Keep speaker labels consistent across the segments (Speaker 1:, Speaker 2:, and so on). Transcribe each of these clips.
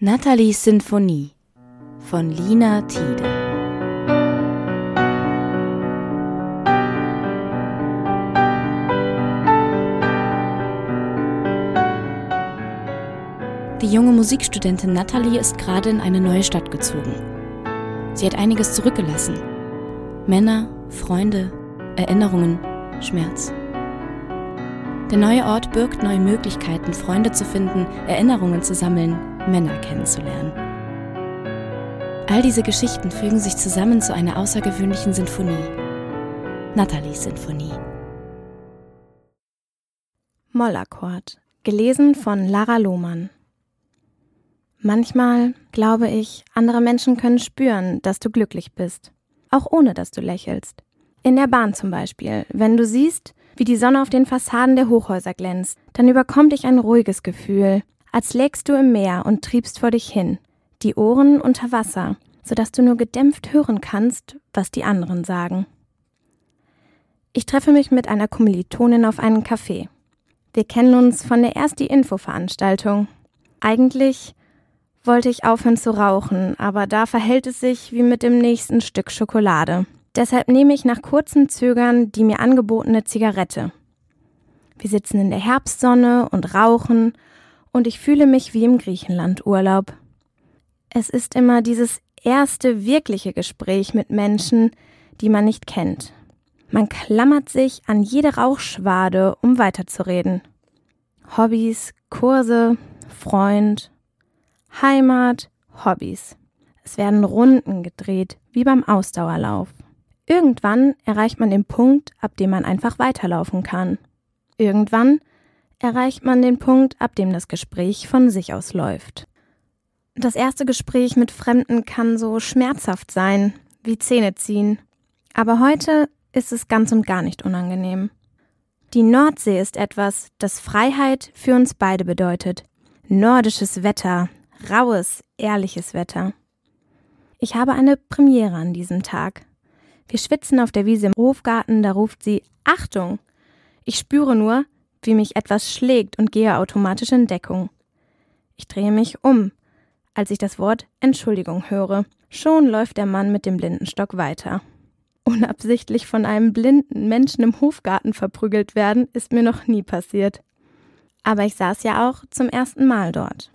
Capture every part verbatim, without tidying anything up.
Speaker 1: Nathalies Sinfonie von Lina Thiede. Die junge Musikstudentin Nathalie ist gerade in eine neue Stadt gezogen. Sie hat einiges zurückgelassen. Männer, Freunde, Erinnerungen, Schmerz. Der neue Ort birgt neue Möglichkeiten, Freunde zu finden, Erinnerungen zu sammeln, Männer kennenzulernen. All diese Geschichten fügen sich zusammen zu einer außergewöhnlichen Sinfonie. Nathalies Sinfonie.
Speaker 2: Mollakkord, gelesen von Lara Lohmann. Manchmal glaube ich, andere Menschen können spüren, dass du glücklich bist, auch ohne dass du lächelst. In der Bahn zum Beispiel, wenn du siehst, wie die Sonne auf den Fassaden der Hochhäuser glänzt, dann überkommt dich ein ruhiges Gefühl, als lägst du im Meer und triebst vor dich hin, die Ohren unter Wasser, sodass du nur gedämpft hören kannst, was die anderen sagen. Ich treffe mich mit einer Kommilitonin auf einen Café. Wir kennen uns von der Ersti-Info-Veranstaltung. Eigentlich wollte ich aufhören zu rauchen, aber da verhält es sich wie mit dem nächsten Stück Schokolade. Deshalb nehme ich nach kurzem Zögern die mir angebotene Zigarette. Wir sitzen in der Herbstsonne und rauchen und ich fühle mich wie im Griechenland-Urlaub. Es ist immer dieses erste wirkliche Gespräch mit Menschen, die man nicht kennt. Man klammert sich an jede Rauchschwade, um weiterzureden. Hobbys, Kurse, Freund, Heimat, Hobbys. Es werden Runden gedreht, wie beim Ausdauerlauf. Irgendwann erreicht man den Punkt, ab dem man einfach weiterlaufen kann. Irgendwann erreicht man den Punkt, ab dem das Gespräch von sich aus läuft. Das erste Gespräch mit Fremden kann so schmerzhaft sein, wie Zähne ziehen. Aber heute ist es ganz und gar nicht unangenehm. Die Nordsee ist etwas, das Freiheit für uns beide bedeutet. Nordisches Wetter, raues, ehrliches Wetter. Ich habe eine Premiere an diesem Tag. Wir schwitzen auf der Wiese im Hofgarten, da ruft sie: Achtung! Ich spüre nur, wie mich etwas schlägt und gehe automatisch in Deckung. Ich drehe mich um, als ich das Wort Entschuldigung höre. Schon läuft der Mann mit dem Blindenstock weiter. Unabsichtlich von einem blinden Menschen im Hofgarten verprügelt werden, ist mir noch nie passiert. Aber ich saß ja auch zum ersten Mal dort.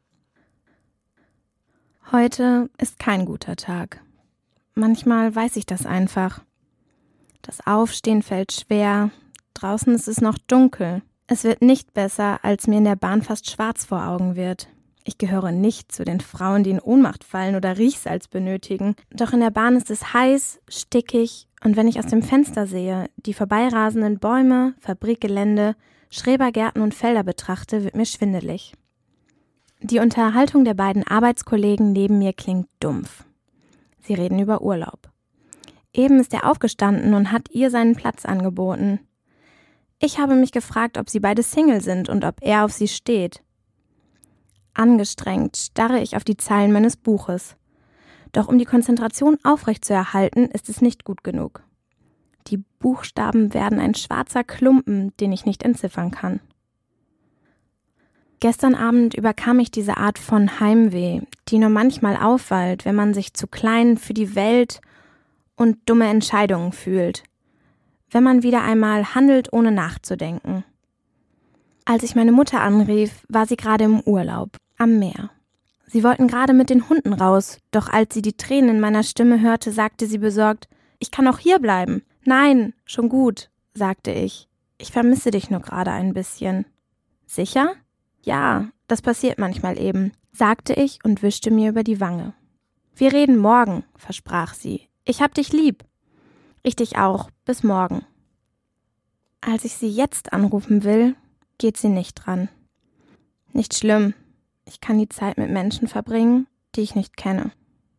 Speaker 2: Heute ist kein guter Tag. Manchmal weiß ich das einfach. Das Aufstehen fällt schwer. Draußen ist es noch dunkel. Es wird nicht besser, als mir in der Bahn fast schwarz vor Augen wird. Ich gehöre nicht zu den Frauen, die in Ohnmacht fallen oder Riechsalz benötigen. Doch in der Bahn ist es heiß, stickig und wenn ich aus dem Fenster sehe, die vorbeirasenden Bäume, Fabrikgelände, Schrebergärten und Felder betrachte, wird mir schwindelig. Die Unterhaltung der beiden Arbeitskollegen neben mir klingt dumpf. Sie reden über Urlaub. Eben ist er aufgestanden und hat ihr seinen Platz angeboten. Ich habe mich gefragt, ob sie beide Single sind und ob er auf sie steht. Angestrengt starre ich auf die Zeilen meines Buches. Doch um die Konzentration aufrechtzuerhalten, ist es nicht gut genug. Die Buchstaben werden ein schwarzer Klumpen, den ich nicht entziffern kann. Gestern Abend überkam mich diese Art von Heimweh, die nur manchmal aufwallt, wenn man sich zu klein für die Welt und dumme Entscheidungen fühlt. Wenn man wieder einmal handelt, ohne nachzudenken. Als ich meine Mutter anrief, war sie gerade im Urlaub, am Meer. Sie wollten gerade mit den Hunden raus, doch als sie die Tränen in meiner Stimme hörte, sagte sie besorgt: Ich kann auch hier bleiben. Nein, schon gut, sagte ich. Ich vermisse dich nur gerade ein bisschen. Sicher? Ja, das passiert manchmal eben, sagte ich und wischte mir über die Wange. Wir reden morgen, versprach sie. Ich hab dich lieb. Ich dich auch. Bis morgen. Als ich sie jetzt anrufen will, geht sie nicht dran. Nicht schlimm. Ich kann die Zeit mit Menschen verbringen, die ich nicht kenne.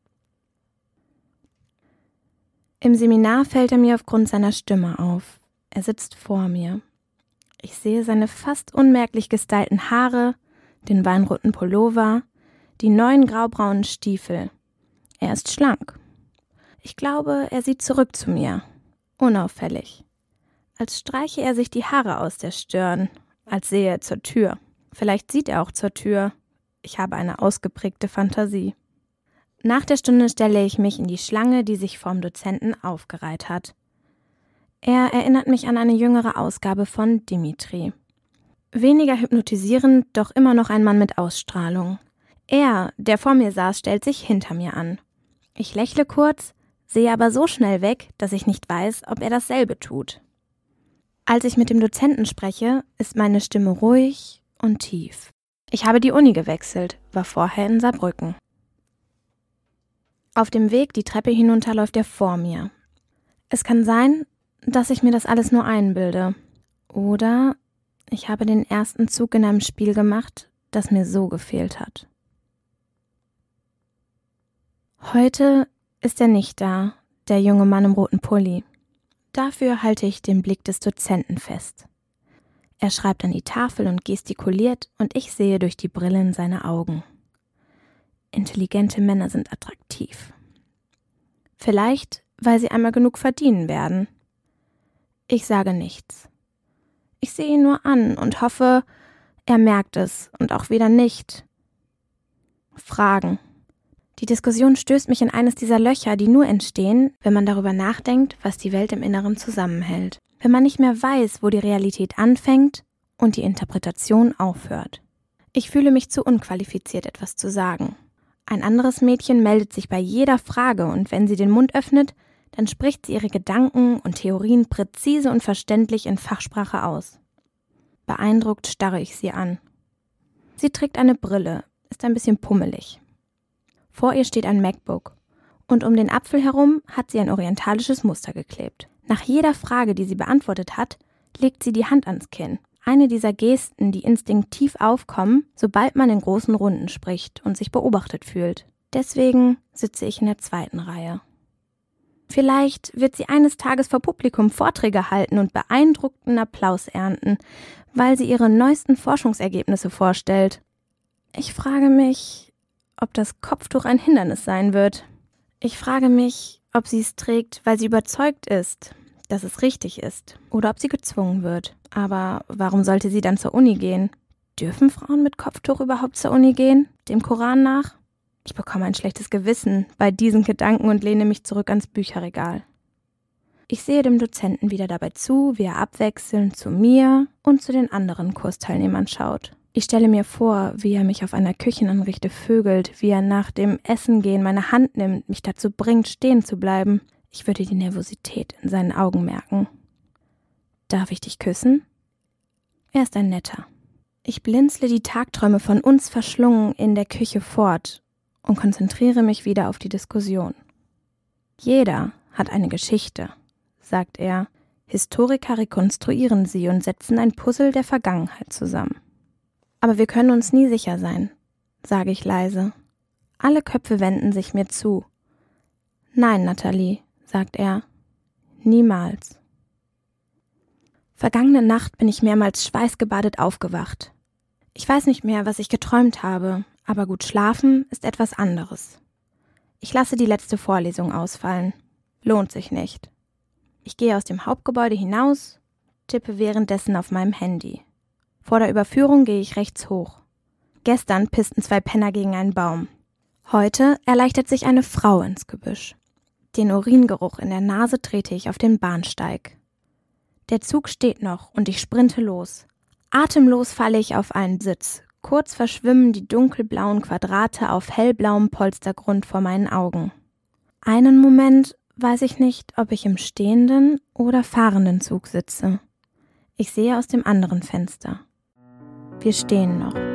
Speaker 2: Im Seminar fällt er mir aufgrund seiner Stimme auf. Er sitzt vor mir. Ich sehe seine fast unmerklich gestylten Haare, den weinroten Pullover, die neuen graubraunen Stiefel. Er ist schlank. Ich glaube, er sieht zurück zu mir, unauffällig. Als streiche er sich die Haare aus der Stirn, als sehe er zur Tür. Vielleicht sieht er auch zur Tür. Ich habe eine ausgeprägte Fantasie. Nach der Stunde stelle ich mich in die Schlange, die sich vorm Dozenten aufgereiht hat. Er erinnert mich an eine jüngere Ausgabe von Dimitri. Weniger hypnotisierend, doch immer noch ein Mann mit Ausstrahlung. Er, der vor mir saß, stellt sich hinter mir an. Ich lächle kurz, sehe aber so schnell weg, dass ich nicht weiß, ob er dasselbe tut. Als ich mit dem Dozenten spreche, ist meine Stimme ruhig und tief. Ich habe die Uni gewechselt, war vorher in Saarbrücken. Auf dem Weg die Treppe hinunter läuft er vor mir. Es kann sein, dass ich mir das alles nur einbilde. Oder ich habe den ersten Zug in einem Spiel gemacht, das mir so gefehlt hat. Heute ist er nicht da, der junge Mann im roten Pulli. Dafür halte ich den Blick des Dozenten fest. Er schreibt an die Tafel und gestikuliert und ich sehe durch die Brillen seine Augen. Intelligente Männer sind attraktiv. Vielleicht, weil sie einmal genug verdienen werden. Ich sage nichts. Ich sehe ihn nur an und hoffe, er merkt es und auch wieder nicht. Fragen. Die Diskussion stößt mich in eines dieser Löcher, die nur entstehen, wenn man darüber nachdenkt, was die Welt im Inneren zusammenhält. Wenn man nicht mehr weiß, wo die Realität anfängt und die Interpretation aufhört. Ich fühle mich zu unqualifiziert, etwas zu sagen. Ein anderes Mädchen meldet sich bei jeder Frage und wenn sie den Mund öffnet, dann spricht sie ihre Gedanken und Theorien präzise und verständlich in Fachsprache aus. Beeindruckt starre ich sie an. Sie trägt eine Brille, ist ein bisschen pummelig. Vor ihr steht ein MacBook und um den Apfel herum hat sie ein orientalisches Muster geklebt. Nach jeder Frage, die sie beantwortet hat, legt sie die Hand ans Kinn. Eine dieser Gesten, die instinktiv aufkommen, sobald man in großen Runden spricht und sich beobachtet fühlt. Deswegen sitze ich in der zweiten Reihe. Vielleicht wird sie eines Tages vor Publikum Vorträge halten und beeindruckten Applaus ernten, weil sie ihre neuesten Forschungsergebnisse vorstellt. Ich frage mich, ob das Kopftuch ein Hindernis sein wird. Ich frage mich, ob sie es trägt, weil sie überzeugt ist, dass es richtig ist, oder ob sie gezwungen wird. Aber warum sollte sie dann zur Uni gehen? Dürfen Frauen mit Kopftuch überhaupt zur Uni gehen? Dem Koran nach? Ich bekomme ein schlechtes Gewissen bei diesen Gedanken und lehne mich zurück ans Bücherregal. Ich sehe dem Dozenten wieder dabei zu, wie er abwechselnd zu mir und zu den anderen Kursteilnehmern schaut. Ich stelle mir vor, wie er mich auf einer Küchenanrichte vögelt, wie er nach dem Essengehen meine Hand nimmt, mich dazu bringt, stehen zu bleiben. Ich würde die Nervosität in seinen Augen merken. Darf ich dich küssen? Er ist ein Netter. Ich blinzle die Tagträume von uns verschlungen in der Küche fort und konzentriere mich wieder auf die Diskussion. Jeder hat eine Geschichte, sagt er. Historiker rekonstruieren sie und setzen ein Puzzle der Vergangenheit zusammen. Aber wir können uns nie sicher sein, sage ich leise. Alle Köpfe wenden sich mir zu. Nein, Nathalie, sagt er, niemals. Vergangene Nacht bin ich mehrmals schweißgebadet aufgewacht. Ich weiß nicht mehr, was ich geträumt habe, aber gut schlafen ist etwas anderes. Ich lasse die letzte Vorlesung ausfallen. Lohnt sich nicht. Ich gehe aus dem Hauptgebäude hinaus, tippe währenddessen auf meinem Handy. Vor der Überführung gehe ich rechts hoch. Gestern pissten zwei Penner gegen einen Baum. Heute erleichtert sich eine Frau ins Gebüsch. Den Uringeruch in der Nase trete ich auf den Bahnsteig. Der Zug steht noch und ich sprinte los. Atemlos falle ich auf einen Sitz. Kurz verschwimmen die dunkelblauen Quadrate auf hellblauem Polstergrund vor meinen Augen. Einen Moment weiß ich nicht, ob ich im stehenden oder fahrenden Zug sitze. Ich sehe aus dem anderen Fenster. Wir stehen noch.